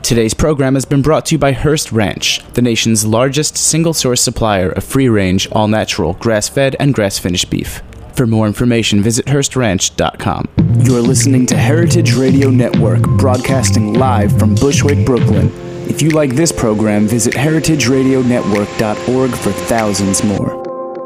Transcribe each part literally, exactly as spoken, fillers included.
Today's program has been brought to you by Hearst Ranch, the nation's largest single-source supplier of free-range, all-natural, grass-fed, and grass-finished beef. For more information, visit Hearst Ranch dot com. You're listening to Heritage Radio Network, broadcasting live from Bushwick, Brooklyn. If you like this program, visit heritage radio network dot org for thousands more.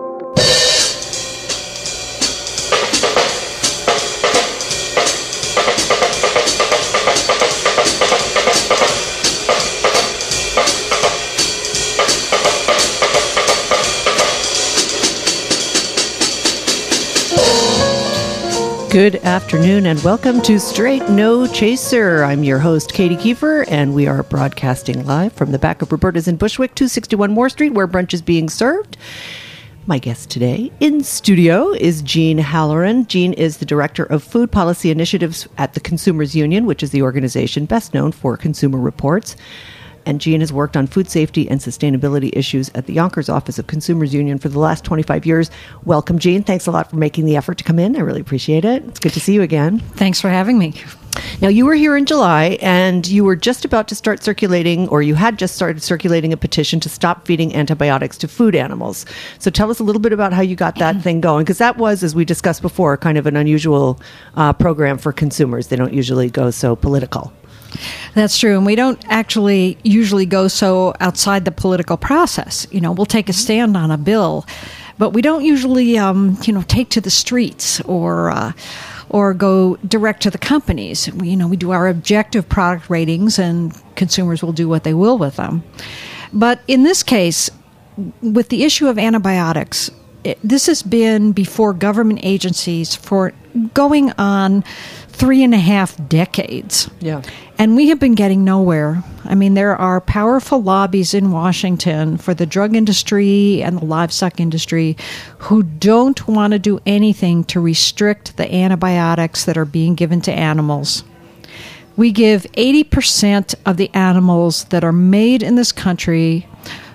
Good afternoon and welcome to Straight No Chaser. I'm your host, Katie Kiefer, and we are broadcasting live from the back of Roberta's in Bushwick, two sixty-one Moore Street, where brunch is being served. My guest today in studio is Jean Halloran. Jean is the Director of Food Policy Initiatives at the Consumers Union, which is the organization best known for Consumer Reports. And Jean has worked on food safety and sustainability issues at the Yonkers office of Consumers Union for the last twenty-five years. Welcome, Jean. Thanks a lot for making the effort to come in. I really appreciate it. It's good to see you again. Thanks for having me. Now, you were here in July, and you were just about to start circulating, or you had just started circulating a petition to stop feeding antibiotics to food animals. So tell us a little bit about how you got that thing going, because that was, as we discussed before, kind of an unusual uh, program for consumers. They don't usually go so political. That's true. And we don't actually usually go so outside the political process. You know, we'll take a stand on a bill, but we don't usually, um, you know, take to the streets or uh, or go direct to the companies. We, you know, we do our objective product ratings and consumers will do what they will with them. But in this case, with the issue of antibiotics, it, this has been before government agencies for going on three and a half decades. Yeah. And we have been getting nowhere. I mean, there are powerful lobbies in Washington for the drug industry and the livestock industry who don't want to do anything to restrict the antibiotics that are being given to animals. We give eighty percent of the animals that are made in this country,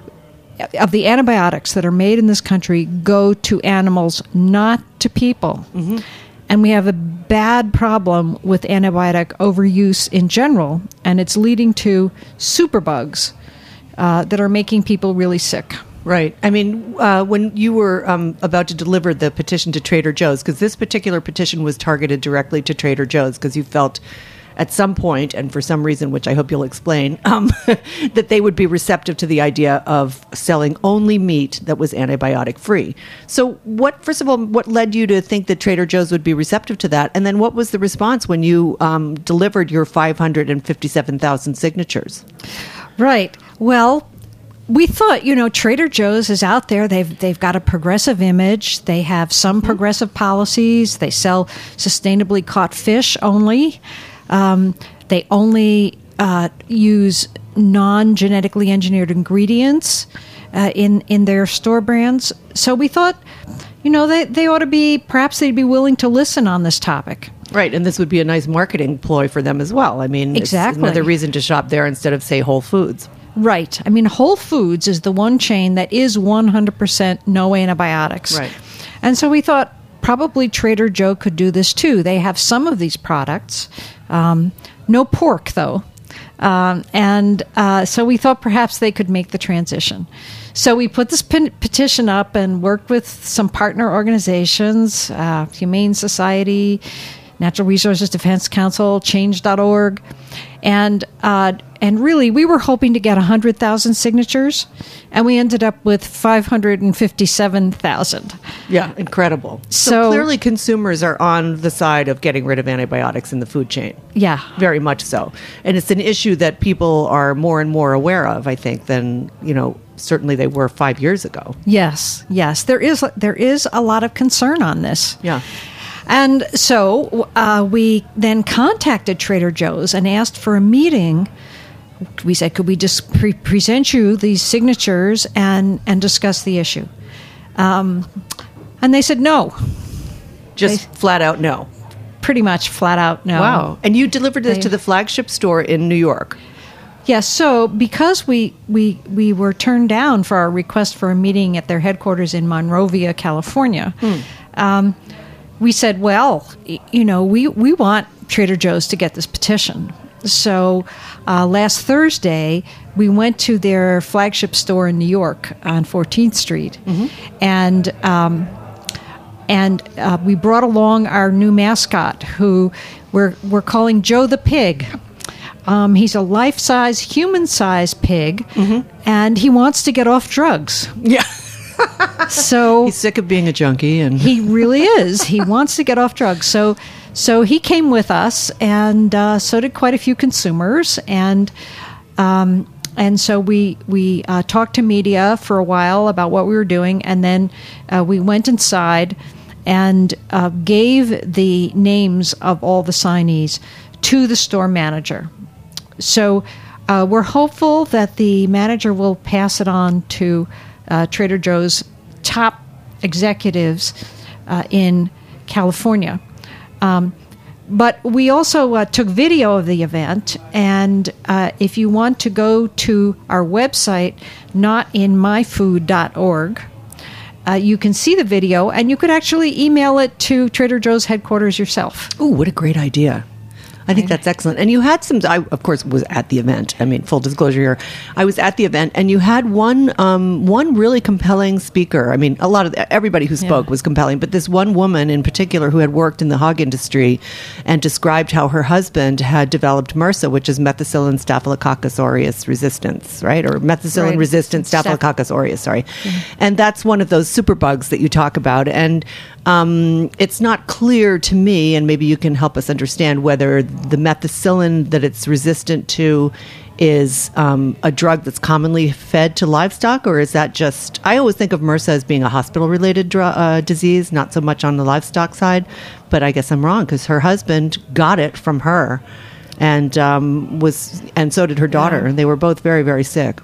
of the antibiotics that are made in this country, go to animals, not to people. Mm-hmm. And we have a bad problem with antibiotic overuse in general, and it's leading to superbugs uh, that are making people really sick. Right. I mean, uh, when you were um, about to deliver the petition to Trader Joe's, because this particular petition was targeted directly to Trader Joe's, because you felt at some point, and for some reason, which I hope you'll explain, um, that they would be receptive to the idea of selling only meat that was antibiotic-free. So what, first of all, what led you to think that Trader Joe's would be receptive to that? And then what was the response when you um, delivered your five hundred fifty-seven thousand signatures? Right. Well, we thought, you know, Trader Joe's is out there. They've they've got a progressive image. They have some progressive policies. They sell sustainably caught fish only. Um, they only uh, use non-genetically engineered ingredients uh, in in their store brands. So we thought, you know, they, they ought to be, perhaps they'd be willing to listen on this topic. Right, and this would be a nice marketing ploy for them as well. I mean, exactly. It's another reason to shop there instead of, say, Whole Foods. Right. I mean, Whole Foods is the one chain that is one hundred percent no antibiotics. Right. And so we thought probably Trader Joe could do this too. They have some of these products. Um, no pork, though. Um, and uh, so we thought perhaps they could make the transition. So we put this pe- petition up and worked with some partner organizations, uh, Humane Society, Natural Resources Defense Council, change dot org. And uh, and really, we were hoping to get one hundred thousand signatures, and we ended up with five hundred fifty-seven thousand. Yeah, incredible. So, So clearly consumers are on the side of getting rid of antibiotics in the food chain. Yeah. Very much so. And it's an issue that people are more and more aware of, I think, than, you know, certainly they were five years ago. Yes, yes. There is there is a lot of concern on this. Yeah. And so uh, we then contacted Trader Joe's and asked for a meeting. We said, could we just pre- present you these signatures and, and discuss the issue? Um, and they said no. Just they, flat out no. Pretty much flat out no. Wow. And you delivered this they, to the flagship store in New York. Yes, so because we, we we were turned down for our request for a meeting at their headquarters in Monrovia, California, hmm. um, we said, well, you know, we, we want Trader Joe's to get this petition. So uh, last Thursday, we went to their flagship store in New York on fourteenth Street, mm-hmm. and um, and uh, we brought along our new mascot, who we're we're calling Joe the Pig. Um, he's a life-size, human-size pig, mm-hmm. and he wants to get off drugs. Yeah. So he's sick of being a junkie, and he really is. He wants to get off drugs. So, so he came with us, and uh, so did quite a few consumers, and um, and so we we uh, talked to media for a while about what we were doing, and then uh, we went inside and uh, gave the names of all the signees to the store manager. So uh, we're hopeful that the manager will pass it on to Uh, Trader Joe's top executives uh, in California. Um, but we also uh, took video of the event, and uh, if you want to go to our website, not in my food dot org, uh, you can see the video, and you could actually email it to Trader Joe's headquarters yourself. Ooh, what a great idea. I think that's excellent. And you had some, I, of course, was at the event. I mean, full disclosure here. I was at the event, and you had one um, one really compelling speaker. I mean, a lot of, everybody who spoke yeah. was compelling, but this one woman in particular who had worked in the hog industry and described how her husband had developed MRSA, which is methicillin staphylococcus aureus resistance, right? Or methicillin right. resistant staphylococcus aureus, sorry. Mm-hmm. And that's one of those superbugs that you talk about. And um, it's not clear to me, and maybe you can help us understand whether the methicillin that it's resistant to is um, a drug that's commonly fed to livestock, or is that just... I always think of MRSA as being a hospital-related dr- uh, disease, not so much on the livestock side, but I guess I'm wrong, because her husband got it from her, and um, was, and so did her daughter, yeah. and they were both very, very sick.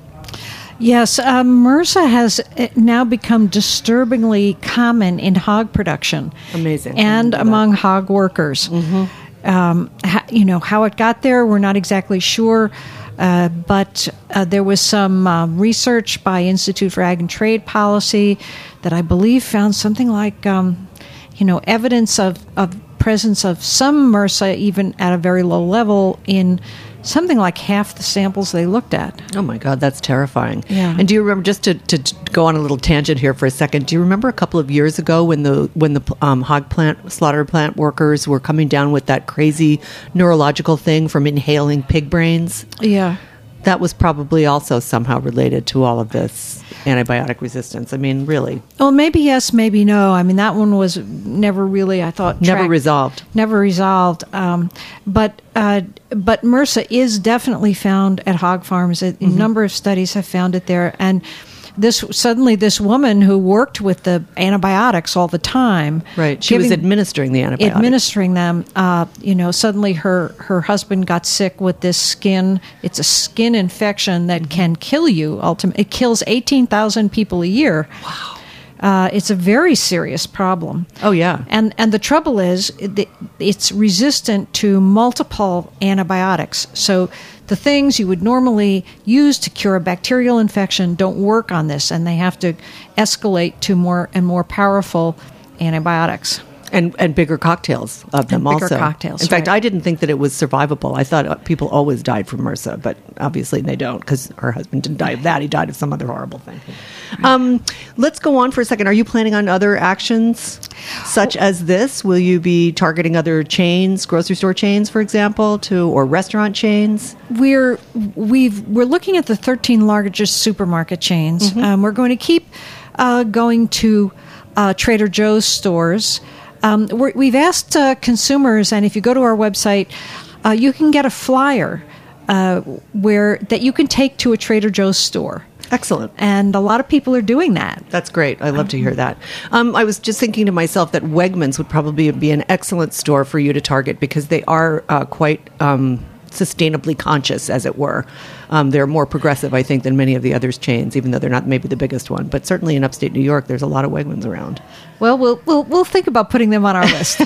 Yes, um, MRSA has now become disturbingly common in hog production. Amazing. And among that. hog workers. Mm-hmm. Um, ha, you know, how it got there, we're not exactly sure, uh, but uh, there was some uh, research by Institute for Ag and Trade Policy that I believe found something like, um, you know, evidence of, of presence of some MRSA, even at a very low level, in something like half the samples they looked at. Oh my God, that's terrifying. Yeah. And do you remember, just to, to, to go on a little tangent here for a second, do you remember a couple of years ago when the when the um, hog plant, slaughter plant workers were coming down with that crazy neurological thing from inhaling pig brains? Yeah. That was probably also somehow related to all of this antibiotic resistance. I mean, really. Well, maybe yes, maybe no. I mean, that one was never really, I thought... Never tracked, resolved. Never resolved. Um, but uh, but MRSA is definitely found at hog farms. A mm-hmm. number of studies have found it there. And this suddenly this woman who worked with the antibiotics all the time... Right, she giving, was administering the antibiotics. Administering them. Uh, you know, suddenly her, her husband got sick with this skin... It's a skin infection that mm-hmm. can kill you, ultimately. It kills eighteen thousand people a year. Wow. Uh, it's a very serious problem. Oh, yeah. And and the trouble is, it, it's resistant to multiple antibiotics. So the things you would normally use to cure a bacterial infection don't work on this, and they have to escalate to more and more powerful antibiotics. And and bigger cocktails of them and bigger also. cocktails, In fact, right. I didn't think that it was survivable. I thought people always died from MRSA, but obviously they don't, because her husband didn't die of that. He died of some other horrible thing. Um, let's go on for a second. Are you planning on other actions such as this? Will you be targeting other chains, grocery store chains, for example, to or restaurant chains? We're we've we're looking at the thirteen largest supermarket chains. Mm-hmm. Um, we're going to keep uh, going to uh, Trader Joe's stores. Um, we're, we've asked uh, consumers, and if you go to our website, uh, you can get a flyer uh, where that you can take to a Trader Joe's store. Excellent. And a lot of people are doing that. That's great. I love to hear that. Um, I was just thinking to myself that Wegmans would probably be an excellent store for you to target, because they are uh, quite um, sustainably conscious, as it were. Um, they're more progressive, I think, than many of the other chains, even though they're not maybe the biggest one. But certainly in upstate New York, there's a lot of Wegmans around. Well, we'll we'll, we'll think about putting them on our list.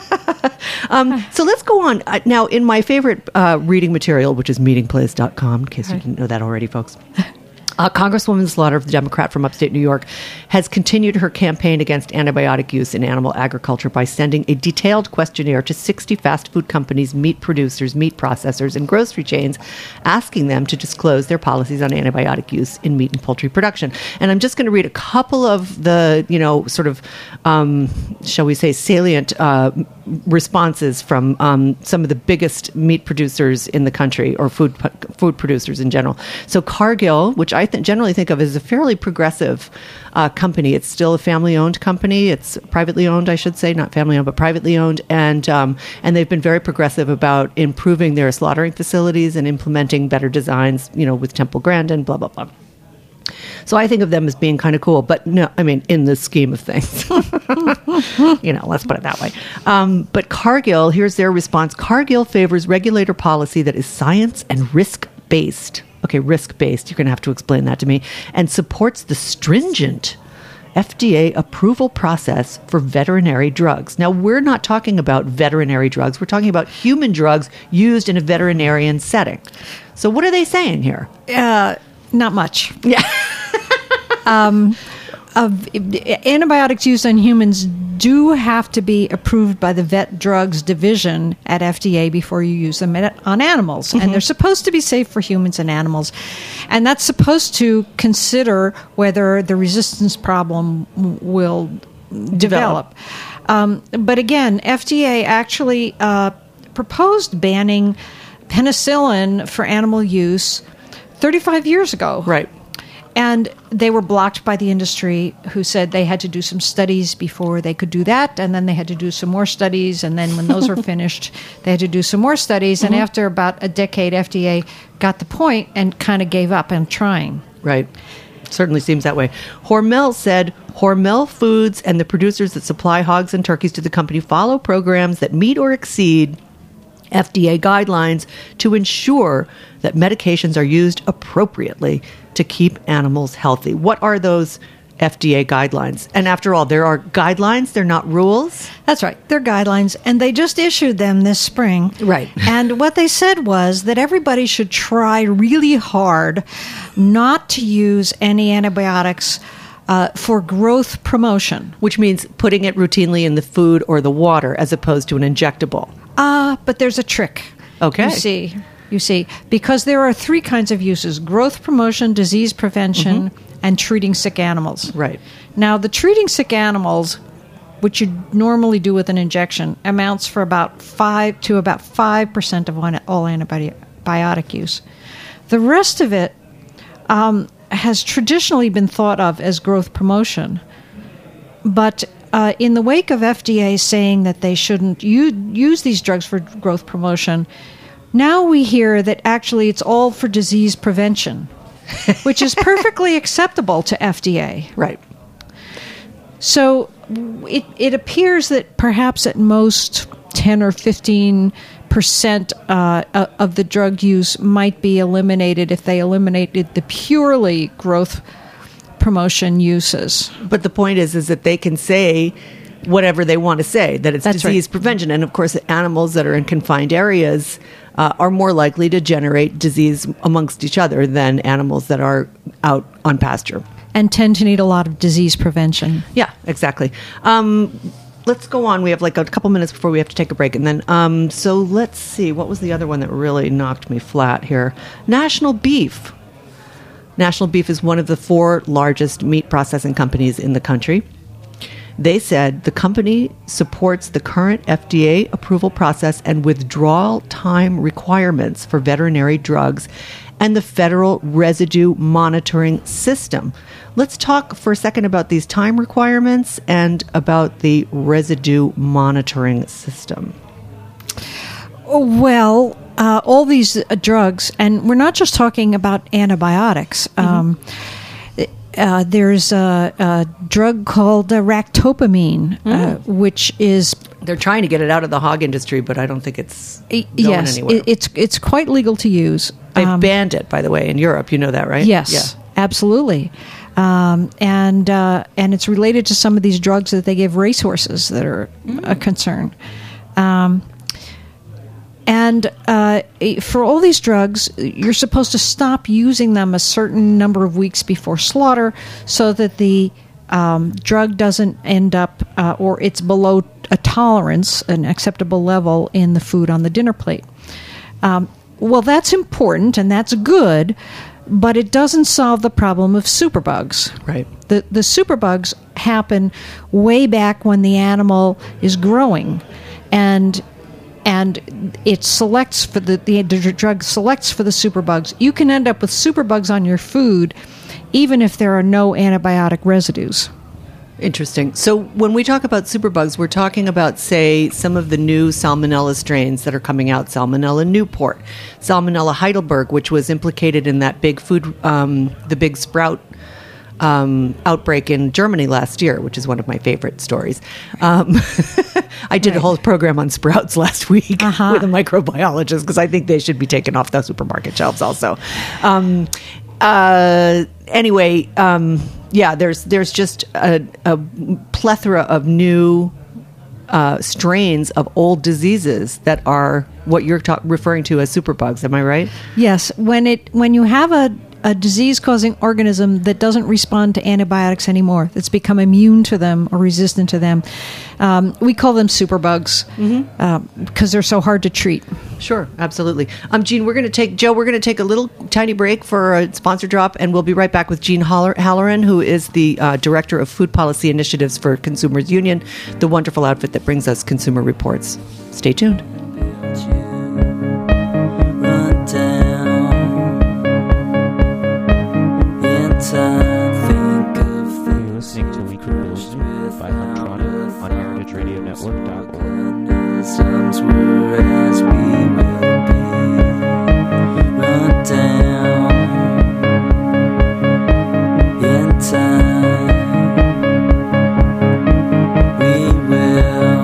um, so let's go on. Uh, now, in my favorite uh, reading material, which is meeting place dot com, in case right. you didn't know that already, folks. Uh, Congresswoman Slaughter, the Democrat from upstate New York, has continued her campaign against antibiotic use in animal agriculture by sending a detailed questionnaire to sixty fast food companies, meat producers, meat processors, and grocery chains, asking them to disclose their policies on antibiotic use in meat and poultry production. And I'm just going to read a couple of the, you know, sort of, um, shall we say, salient uh, responses from um, some of the biggest meat producers in the country, or food food producers in general. So Cargill, which I th- generally think of as a fairly progressive uh, company. It's still a family-owned company. It's privately owned, I should say, not family-owned, but privately owned. And um, and they've been very progressive about improving their slaughtering facilities and implementing better designs, you know, with Temple Grandin, blah, blah, blah. So I think of them as being kind of cool, but no, I mean, in the scheme of things, you know, let's put it that way. Um, but Cargill, here's their response. Cargill favors regulator policy that is science and risk-based. Okay, risk-based. You're going to have to explain that to me. And supports the stringent F D A approval process for veterinary drugs. Now, we're not talking about veterinary drugs. We're talking about human drugs used in a veterinarian setting. So what are they saying here? Uh, not much. Yeah. um, of, antibiotics used on humans do have to be approved by the Vet Drugs Division at F D A before you use them on animals. Mm-hmm. And they're supposed to be safe for humans and animals. And that's supposed to consider whether the resistance problem will develop. develop. Um, but again, F D A actually uh, proposed banning penicillin for animal use thirty-five years ago. Right. And they were blocked by the industry, who said they had to do some studies before they could do that. And then they had to do some more studies. And then when those were finished, they had to do some more studies. Mm-hmm. And after about a decade, F D A got the point and kind of gave up on trying. Right. Certainly seems that way. Hormel said, Hormel Foods and the producers that supply hogs and turkeys to the company follow programs that meet or exceed F D A guidelines to ensure that medications are used appropriately to keep animals healthy. What are those F D A guidelines? And after all, there are guidelines, they're not rules. That's right. They're guidelines, and they just issued them this spring. Right. And what they said was that everybody should try really hard not to use any antibiotics Uh, for growth promotion. Which means putting it routinely in the food or the water as opposed to an injectable. Ah, uh, but there's a trick. Okay. You see, you see, because there are three kinds of uses: growth promotion, disease prevention, mm-hmm. and treating sick animals. Right. Now, the treating sick animals, which you normally do with an injection, amounts for about five to about five percent of all antibiotic use. The rest of it um, has traditionally been thought of as growth promotion. But uh, in the wake of F D A saying that they shouldn't u- use these drugs for growth promotion, now we hear that actually it's all for disease prevention, which is perfectly acceptable to F D A. Right. So it, it appears that perhaps at most ten or fifteen percent uh, of the drug use might be eliminated if they eliminated the purely growth promotion uses. But the point is, is that they can say whatever they want to say, that it's That's disease right. prevention. And of course, animals that are in confined areas uh, are more likely to generate disease amongst each other than animals that are out on pasture. And tend to need a lot of disease prevention. Yeah, exactly. Um, let's go on. We have like a couple minutes before we have to take a break. And then, um, so let's see. What was the other one that really knocked me flat here? National Beef. National Beef is one of the four largest meat processing companies in the country. They said the company supports the current F D A approval process and withdrawal time requirements for veterinary drugs and the federal residue monitoring system. Let's talk for a second about these time requirements and about the residue monitoring system. Well, uh, all these uh, drugs, and we're not just talking about antibiotics. Mm-hmm. Um, uh, there's a, a drug called uh, ractopamine, mm. uh, which is... They're trying to get it out of the hog industry, but I don't think it's going yes, anywhere. Yes, it's, it's quite legal to use. They've um, banned it, by the way, in Europe. You know that, right? Yes, yeah. absolutely. Um, and uh, and it's related to some of these drugs that they give racehorses that are mm. a concern. Um, And uh, for all these drugs, you're supposed to stop using them a certain number of weeks before slaughter so that the um, drug doesn't end up, uh, or it's below a tolerance, an acceptable level in the food on the dinner plate. Um, well, that's important and that's good, but it doesn't solve the problem of superbugs. Right. The, the superbugs happen way back when the animal is growing, and and it selects for the, the the drug selects for the superbugs. You can end up with superbugs on your food even if there are no antibiotic residues. Interesting. So when we talk about superbugs, we're talking about, say, some of the new Salmonella strains that are coming out. Salmonella Newport, Salmonella Heidelberg, which was implicated in that big food, um, the big sprout um, outbreak in Germany last year, which is one of my favorite stories. Um, I did right. a whole program on sprouts last week uh-huh. with a microbiologist because I think they should be taken off the supermarket shelves also. Um, uh, anyway, um, yeah, there's there's just a, a plethora of new uh, strains of old diseases that are what you're ta- referring to as superbugs. Am I right? Yes. When it when you have a a disease-causing organism that doesn't respond to antibiotics anymore, that's become immune to them or resistant to them, um, we call them superbugs mm-hmm. uh, because they're so hard to treat. Sure, absolutely. Um, Jean, we're going to take Joe. We're going to take a little tiny break for a sponsor drop, and we'll be right back with Jean Haller- Halloran, who is the uh, director of food policy initiatives for Consumers Union, the wonderful outfit that brings us Consumer Reports. Stay tuned. You're listening to Weekly Wisdom by Hunt Connor on heritage radio network dot org. As we will be run down in time, we will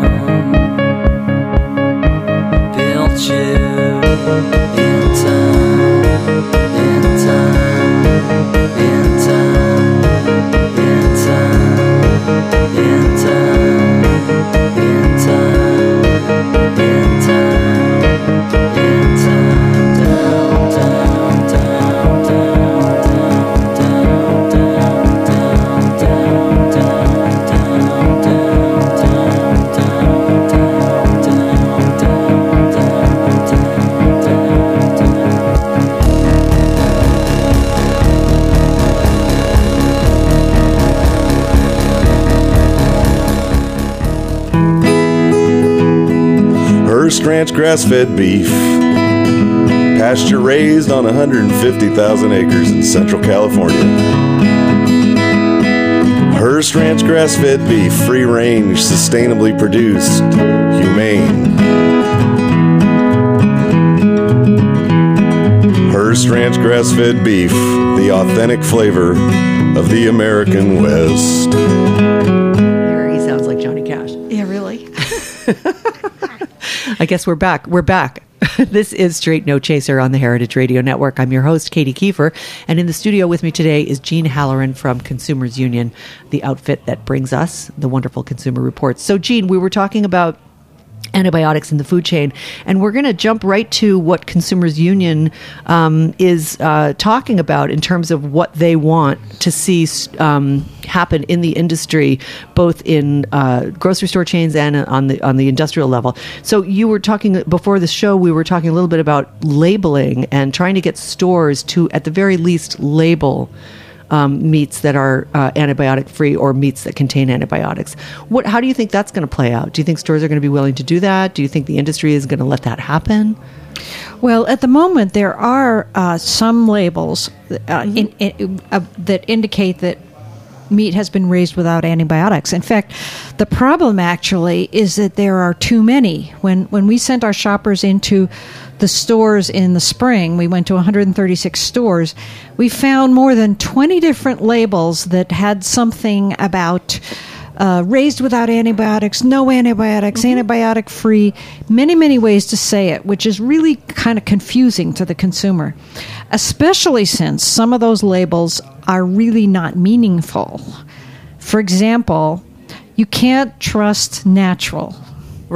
build you in time, in time, in time, in time, in time, in time, in time, in time, down, down, down, down, down, down, down, down, down, Hearst Ranch grass-fed beef, pasture-raised on one hundred fifty thousand acres in Central California. Hearst Ranch grass-fed beef, free-range, sustainably produced, humane. Hearst Ranch grass-fed beef, the authentic flavor of the American West. Here he sounds like Johnny Cash. Yeah, really? I guess we're back. We're back. This is Straight No Chaser on the Heritage Radio Network. I'm your host, Katie Kiefer, and in the studio with me today is Jean Halloran from Consumers Union, the outfit that brings us the wonderful Consumer Reports. So, Jean, we were talking about antibiotics in the food chain, and we're going to jump right to what Consumers Union um, is uh, talking about in terms of what they want to see um, happen in the industry, both in uh, grocery store chains and on the on the industrial level. So you were talking before the show, we were talking a little bit about labeling and trying to get stores to, at the very least, label Um, meats that are uh, antibiotic-free or meats that contain antibiotics. What? How do you think that's going to play out? Do you think stores are going to be willing to do that? Do you think the industry is going to let that happen? Well, at the moment, there are uh, some labels uh, mm-hmm. in, in, uh, that indicate that meat has been raised without antibiotics. In fact, the problem actually is that there are too many. When when we sent our shoppers into the stores in the spring, we went to one hundred thirty-six stores, we found more than twenty different labels that had something about uh, raised without antibiotics, no antibiotics, mm-hmm. antibiotic-free, many, many ways to say it, which is really kind of confusing to the consumer, especially since some of those labels are really not meaningful. For example, you can't trust natural. Right.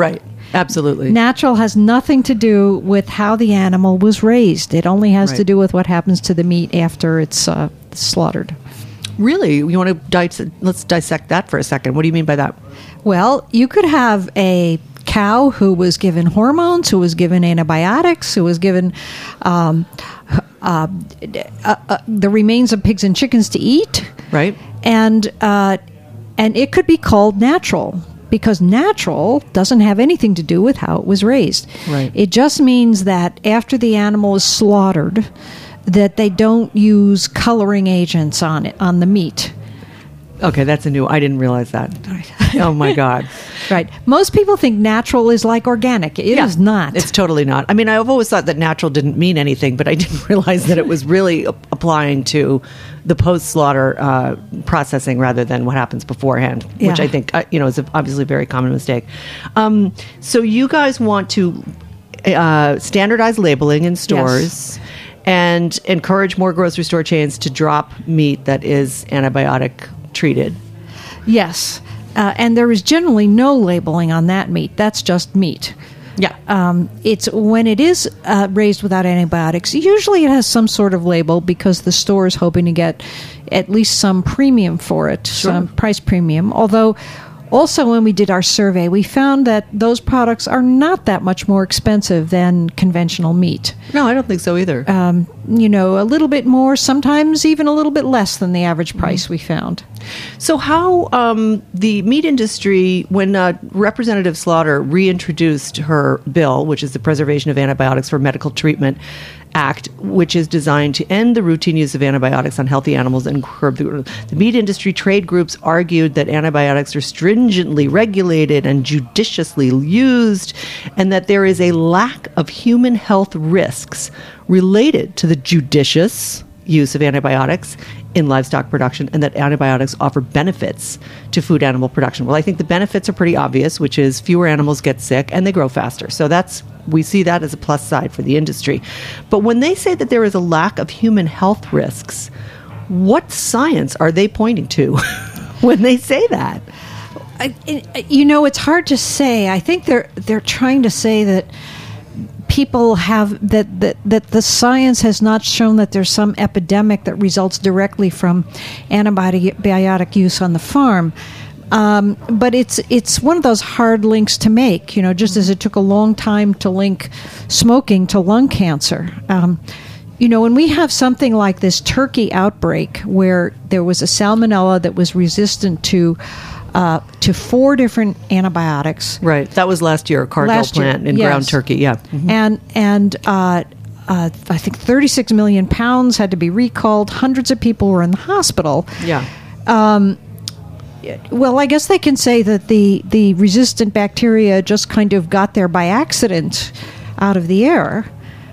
Absolutely. Natural has nothing to do with how the animal was raised. It only has Right. to do with what happens to the meat after it's uh, slaughtered. Really? You want to dis- let's dissect that for a second. What do you mean by that? Well, you could have a cow who was given hormones, who was given antibiotics, who was given um, uh, uh, uh, the remains of pigs and chickens to eat, Right? and uh, and it could be called natural because natural doesn't have anything to do with how it was raised. Right. It just means that after the animal is slaughtered, that they don't use coloring agents on it on the meat. Okay, that's a new. I didn't realize that. Oh my God. Right. Most people think natural is like organic. It is Yeah, not. It's totally not. I mean, I've always thought that natural didn't mean anything, but I didn't realize that it was really a- applying to the post-slaughter uh, processing rather than what happens beforehand, which Yeah. I think uh, you know is a, obviously a very common mistake. Um, so you guys want to uh, standardize labeling in stores. And encourage more grocery store chains to drop meat that is antibiotic treated. Yes. Uh, and there is generally no labeling on that meat. That's just meat. Yeah. Um, it's when it is uh, raised without antibiotics, usually it has some sort of label because the store is hoping to get at least some premium for it, some price premium. Although, also when we did our survey, we found that those products are not that much more expensive than conventional meat. No, I don't think so either. Um, you know, a little bit more, sometimes even a little bit less than the average price we found. So how um, the meat industry, when uh, Representative Slaughter reintroduced her bill, which is the Preservation of Antibiotics for Medical Treatment Act, which is designed to end the routine use of antibiotics on healthy animals and curb the, the meat industry trade groups argued that antibiotics are stringently regulated and judiciously used, and that there is a lack of human health risks related to the judicious use of antibiotics in livestock production, and that antibiotics offer benefits to food animal production. Well, I think the benefits are pretty obvious, which is fewer animals get sick and they grow faster. So that's, we see that as a plus side for the industry. But when they say that there is a lack of human health risks, what science are they pointing to when they say that? I, it, you know, it's hard to say. I think they're they're trying to say that people have that, that that the science has not shown that there's some epidemic that results directly from antibiotic use on the farm. Um, but it's it's one of those hard links to make, you know, just as it took a long time to link smoking to lung cancer. Um, you know, when we have something like this turkey outbreak where there was a salmonella that was resistant to uh, to four different antibiotics. Right. That was last year, Cargill Last year, plant in yes. ground turkey. Yeah. Mhm. And and uh, uh, I think thirty-six million pounds had to be recalled. Hundreds of people were in the hospital. Yeah. Um, well, I guess they can say that the, the resistant bacteria just kind of got there by accident out of the air.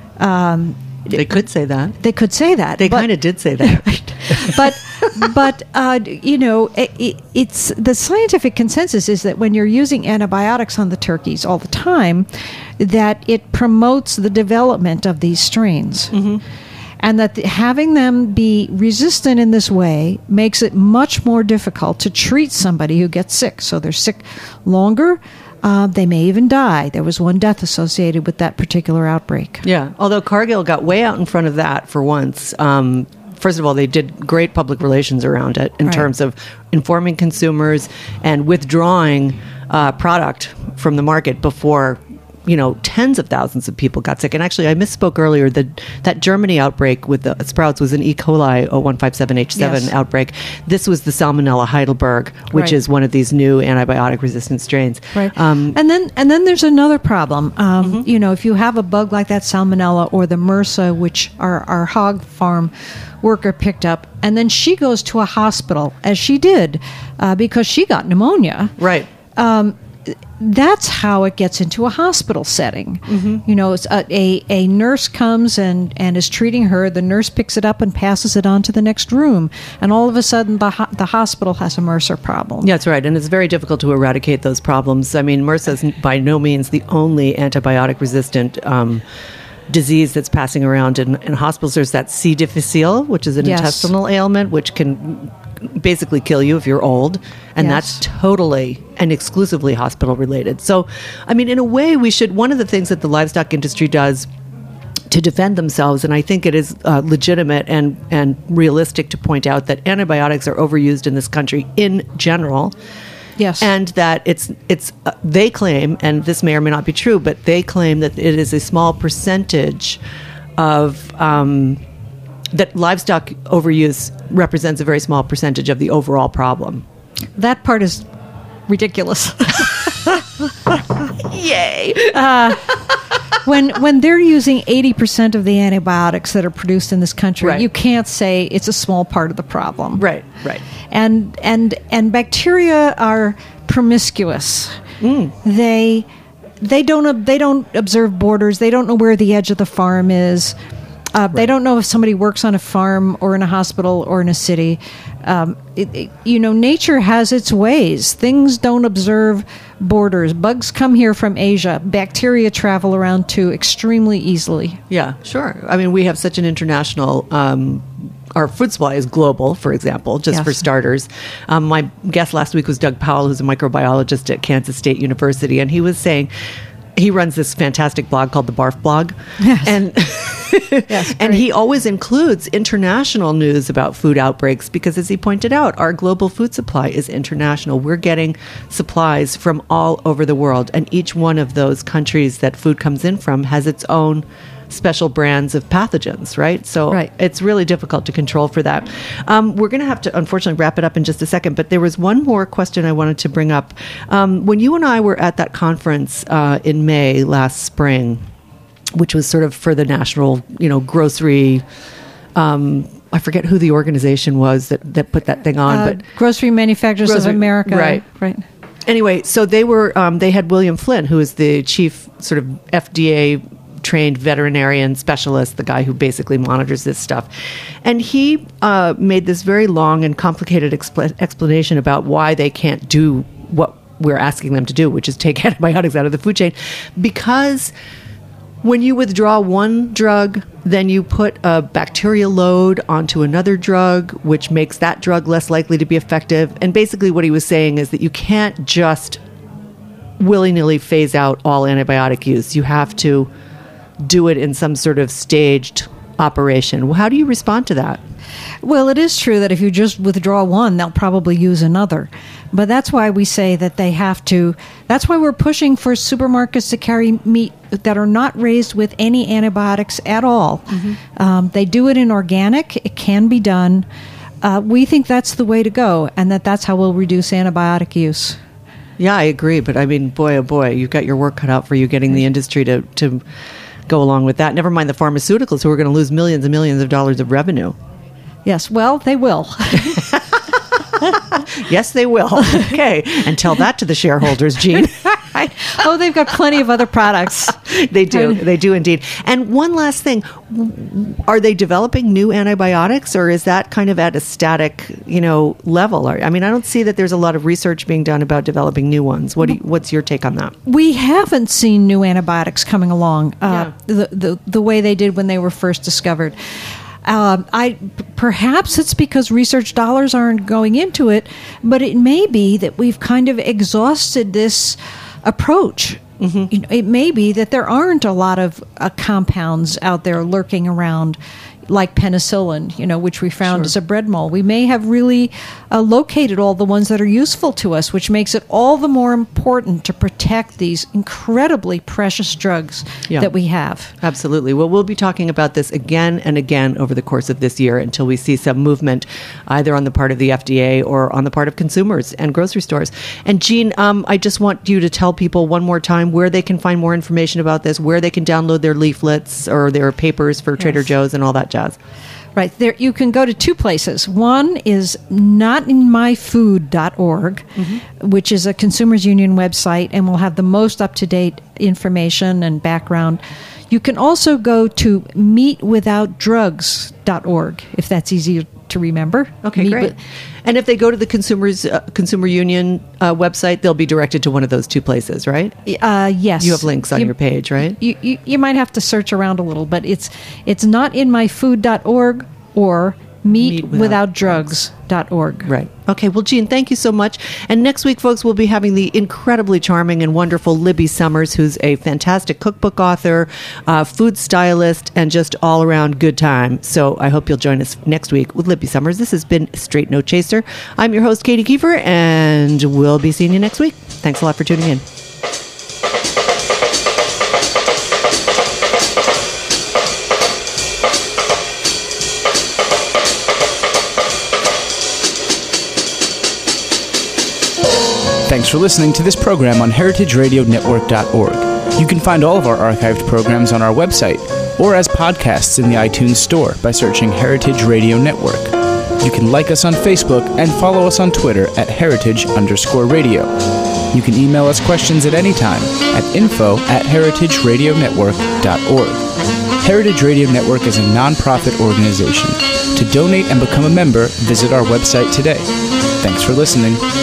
Um, They could say that. they could say that. They but- kind of did say that. but but uh, you know, it, it's the scientific consensus is that when you're using antibiotics on the turkeys all the time, that it promotes the development of these strains. Mm-hmm. And that the, having them be resistant in this way makes it much more difficult to treat somebody who gets sick. So they're sick longer. Uh, they may even die. There was one death associated with that particular outbreak. Yeah, although Cargill got way out in front of that for once. Um, first of all, they did great public relations around it in Right. terms of informing consumers and withdrawing uh, product from the market before, you know, tens of thousands of people got sick. And actually, I misspoke earlier. The, that Germany outbreak with the Sprouts was an E. coli oh one five seven H seven Yes. outbreak. This was the Salmonella Heidelberg, which Right. is one of these new antibiotic-resistant strains. Right. Um, and then and then there's another problem. Um, You know, if you have a bug like that Salmonella or the MRSA, which our, our hog farm worker picked up, and then she goes to a hospital, as she did, uh, because she got pneumonia. right. Um, that's how it gets into a hospital setting. Mm-hmm. You know, it's a, a, a nurse comes and, and is treating her. The nurse picks it up and passes it on to the next room. And all of a sudden, the ho- the hospital has a MRSA problem. Yeah, that's right. And it's very difficult to eradicate those problems. I mean, MRSA is by no means the only antibiotic-resistant um, disease that's passing around in, in hospitals. There's that C. difficile, which is an Yes. intestinal ailment, which can basically kill you if you're old, and Yes. that's totally and exclusively hospital related. So, I mean, in a way, we should. One of the things that the livestock industry does to defend themselves, and I think it is uh, legitimate and and realistic to point out that antibiotics are overused in this country in general. Yes. And that it's it's uh, they claim, and this may or may not be true, but they claim that it is a small percentage of um, that livestock overuse represents a very small percentage of the overall problem. That part is ridiculous. Yay! when when they're using eighty percent of the antibiotics that are produced in this country, Right. you can't say it's a small part of the problem. Right, right. And and and bacteria are promiscuous. They they don't they don't observe borders. They don't know where the edge of the farm is. Uh, They don't know if somebody works on a farm or in a hospital or in a city. Um, it, it- you know, nature has its ways. Things don't observe borders. Bugs come here from Asia. Bacteria travel around too extremely easily. Yeah, sure. I mean, we have such an international. Um, our food supply is global, for example, just Yes. for starters. Um, my guest last week was Doug Powell, who's a microbiologist at Kansas State University, and he was saying he runs this fantastic blog called the Barf Blog, Yes. and Yes, and great. he always includes international news about food outbreaks because, as he pointed out, our global food supply is international. We're getting supplies from all over the world, and each one of those countries that food comes in from has its own special brands of pathogens, right? So Right. it's really difficult to control for that. Um, we're going to have to, unfortunately, wrap it up in just a second, but there was one more question I wanted to bring up. Um, when you and I were at that conference uh, in May last spring, which was sort of for the national, you know, grocery, um, I forget who the organization was that, that put that thing on, Uh, but Grocery Manufacturers Grocery- of America. right. Right. anyway, so they were um, they had William Flynn, who is the chief sort of F D A trained veterinarian specialist, the guy who basically monitors this stuff, and he uh, made this very long and complicated expl- explanation about why they can't do what we're asking them to do, which is take antibiotics out of the food chain, because when you withdraw one drug, then you put a bacterial load onto another drug, which makes that drug less likely to be effective. And basically what he was saying is that you can't just willy-nilly phase out all antibiotic use. You have to do it in some sort of staged operation. Well, how do you respond to that? Well, it is true that if you just withdraw one, they'll probably use another. But that's why we say that they have to, that's why we're pushing for supermarkets to carry meat that are not raised with any antibiotics at all. Um, they do it in organic. It can be done. Uh, we think that's the way to go, and that that's how we'll reduce antibiotic use. Yeah, I agree. But I mean, boy, oh boy, you've got your work cut out for you getting the industry to, to go along with that. Never mind the pharmaceuticals who are going to lose millions and millions of dollars of revenue. Yes, well, they will. Yes, they will. Okay. And tell that to the shareholders, Jean. Oh, they've got plenty of other products. They do. They do indeed. And one last thing. Are they developing new antibiotics, or is that kind of at a static, you know, level? Or, I mean, I don't see that there's a lot of research being done about developing new ones. What do you, what's your take on that? We haven't seen new antibiotics coming along uh, Yeah. the, the the way they did when they were first discovered. Um, I perhaps it's because research dollars aren't going into it, but it may be that we've kind of exhausted this approach. You know, it may be that there aren't a lot of uh, compounds out there lurking around, like penicillin, you know, which we found Sure. as a bread mold. We may have really uh, located all the ones that are useful to us, which makes it all the more important to protect these incredibly precious drugs Yeah. that we have. Absolutely. Well, we'll be talking about this again and again over the course of this year until we see some movement either on the part of the F D A or on the part of consumers and grocery stores. And Jean, um, I just want you to tell people one more time where they can find more information about this, where they can download their leaflets or their papers for Trader Yes. Joe's and all that jazz. Right. There you can go to two places. One is not in my food dot org, which is a Consumers Union website, and will have the most up-to-date information and background. You can also go to meat without drugs dot org, if that's easier to remember. Okay, Meat great. with- And if they go to the Consumers uh, Consumer Union uh, website, they'll be directed to one of those two places, right? Uh, yes. You have links on You- your page, right? You, you, you might have to search around a little, but it's it's not in my food dot org or meet without drugs dot org. Right. Okay. Well, Jean, thank you so much. And next week, folks, we'll be having the incredibly charming and wonderful Libby Summers, who's a fantastic cookbook author, uh, food stylist, and just all around good time. So I hope you'll join us next week with Libby Summers. This has been Straight No Chaser. I'm your host, Katie Kiefer, and we'll be seeing you next week. Thanks a lot for tuning in. Thanks for listening to this program on heritage radio network dot org. You can find all of our archived programs on our website or as podcasts in the iTunes Store by searching Heritage Radio Network. You can like us on Facebook and follow us on Twitter at heritage underscore radio. You can email us questions at any time at info at heritage radio network dot org. Heritage Radio Network is a nonprofit organization. To donate and become a member, visit our website today. Thanks for listening.